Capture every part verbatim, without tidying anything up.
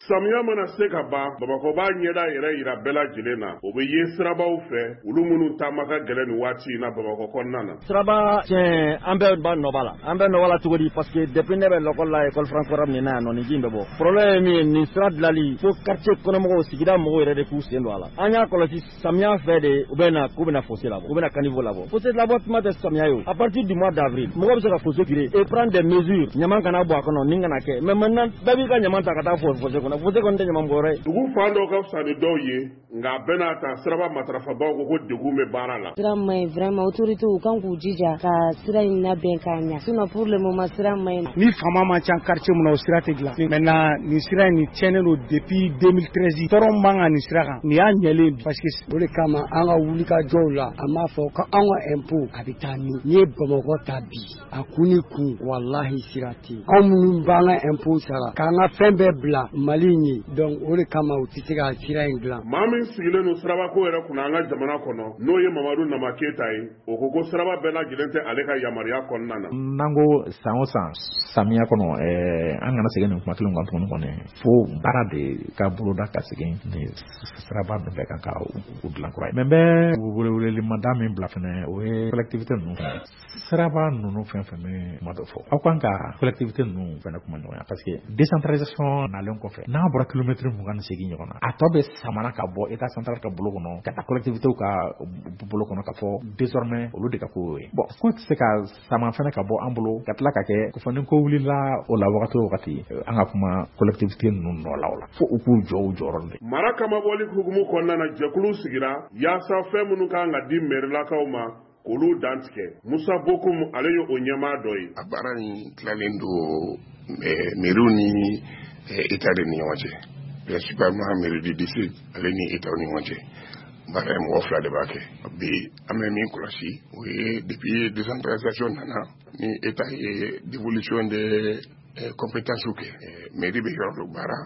Samiya mana se ka ban Bamakɔ b'a ɲɛda yɛrɛ yira bɛɛ lajɛlen na o bɛ ye sirabaw fɛ olu minnu taama ka gɛlɛn nin waati in na Bamakɔ kɔnɔna na. Siraba tiɲɛ an bɛɛ b'a nɔba la an bɛɛ nɔba la cogo di parce que depuis ne bɛ l'école la école française min na yan nɔ nin ji in bɛ bɔ problème ye min ye nin sira dilali fo quartier kɔnɔmɔgɔw sigida mɔgɔw yɛrɛ de k'u sen don a la an y'a kɔlɔsi samiya fɛ de u bɛ na k'u bɛna fossé labɔ u bɛna caniveau labɔ fossé labɔ tuma tɛ samiya ye à partir du mois d'avril mɔgɔ bɛ se ka fossé créer et prendre des mesures ɲaman kana bɔ a kɔnɔ nin kana kɛ mais maintenant bɛɛ b'i ka ɲaman ta ka taa fossé kɔnɔ fossé kɔnɔ tɛ ɲaman bɔ yɔrɔ ye. Dugu fan dɔw ka fisa ni dɔw ye nka bɛɛ n'a ta siraba matarafabaw ko ko degun bɛ baara la. Sira ma ɲi vraiment autorité u kan k'u jija ka sira in labɛn k'a ɲa sinon pour le moment sira ma ɲi. Ni faama man ca quartier mun na o sira tɛ dilan maintenant nin sira in nin tiɲɛnen don depuis deux mille treize tɔɔrɔ man kan nin sira kan nin y'a ɲɛlen parce que o de kama an ka wuli ka jɔw la an b'a fɔ ko an ka impôt a bɛ taa min n'i ye Bamakɔ ta bi a kun ni kun walahi sira tɛ anw minnu b'an ka impôt sara k'an ka fɛn bɛɛ bila Mali in ye donc o de kama u tɛ se ka sira in dilan. Maa min sigilen don sirabako yɛrɛ kunna an ka jamana kɔnɔ n'o ye Mamadu Nama Keyita ye o ko ko siraba bɛɛ lajɛlen tɛ ale ka yamaruya kɔnɔna na. N'an ko san o san samiya kɔnɔ an kana segin nin kuma kelen kan tuguni kɔni fo baara de ka boloda ka segin ni siraba min bɛ kan ka u dilan kura ye. Mɛ n bɛ welewelemada min bila fɛnɛ o ye collectivité ninnu fɛnɛ siraba ninnu fɛn fɛn bɛ kuma dɔ fɔ aw kan ka collectivité ninnu fɛnɛ kuma ɲɔgɔn ya parce que décentralisation nalen kɔfɛ n'a bɔra kilomètre mugan ni segin ɲɔgɔn na a tɔ bɛ samana ka bɔ état central ka bolo kɔnɔ ka taa collectivité ka bolo kɔnɔ ka fɔ désormais olu de ka ko ye bon ko tɛ se ka sama fɛnɛ ka bɔ an bolo ka tila ka kɛ ko fɔ ni ko wulila o la wagati o wagati an ka kuma collectivité ninnu nɔ la o la fo u k'u jɔ u jɔyɔrɔ de. Mara kama bɔli hukumu kɔnɔna na jɛkulu sigira yaasa fɛn minnu kan ka di mairilakaw ma k'olu dantigɛ Musa Bokum ale ye o ɲɛmaa dɔ ye. A baara in tilalen don mairiw ni état de ni ɲɔgɔn cɛ principalement mairie du district ale ni état ni ɲɔgɔn cɛ baara ye mɔgɔ fila de b'a kɛ bi an bɛ min kɔlɔsi o ye depuis décentralisation nana ni état ye dévolution de compétences kɛ mairie bɛ yɔrɔ dɔ baara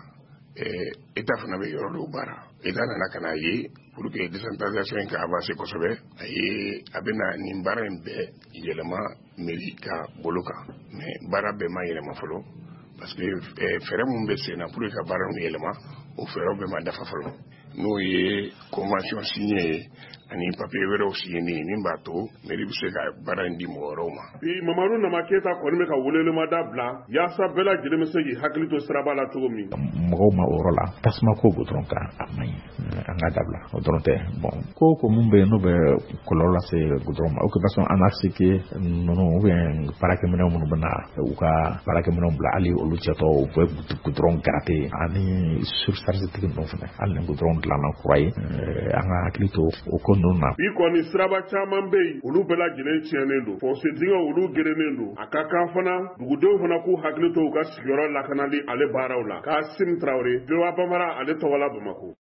état fana bɛ yɔrɔ dɔ baara état nana ka na ye pour que décentralisation in ka avancer kosɛbɛ a ye a bɛna nin baara in bɛɛ yɛlɛma mairie ka bolo kan mais baara bɛɛ ma yɛlɛma fɔlɔ parce que fɛɛrɛ mun bɛ sen na pour que ka baara in yɛlɛma o fɛɛrɛw bɛɛ ma dafa fɔlɔ n'o ye convention signé ye ani papier wɛrɛw signé min b'a to mairie bɛ se ka baara in di mɔgɔ wɛrɛw ma. Bi Mamadu Nama Keyita kɔni bɛ ka welewelemada bila yaasa bɛɛ lajɛlen bɛ se k'i hakili to siraba la cogo min. Mɔgɔw ma o yɔrɔ la tasuma ko b'o dɔrɔn kan a man ɲi an ka dabila o dɔrɔn tɛ bon ko ko mun bɛ yen n'o bɛ kɔlɔlɔ lase goudron ma occupation anarchique ninnu ou bien baarakɛminɛw minnu bɛ na u ka baarakɛminɛw bila hali olu cɛtɔ u bɛ goudron gratter ani surcharge tigi ninnu fana hali ni goudron dilanna kura ye an ka hakili to o ko ninnu na. Bi kɔni siraba caman bɛ yen olu bɛɛ lajɛlen tiɲɛnen don fossé dingɛw olu gerenen don a ka kan fana dugudenw fana k'u hakili to u ka sigiyɔrɔ lakanali ale baaraw la Kasim Traoré V O A Bambara ale tɔgɔ la Bamakɔ.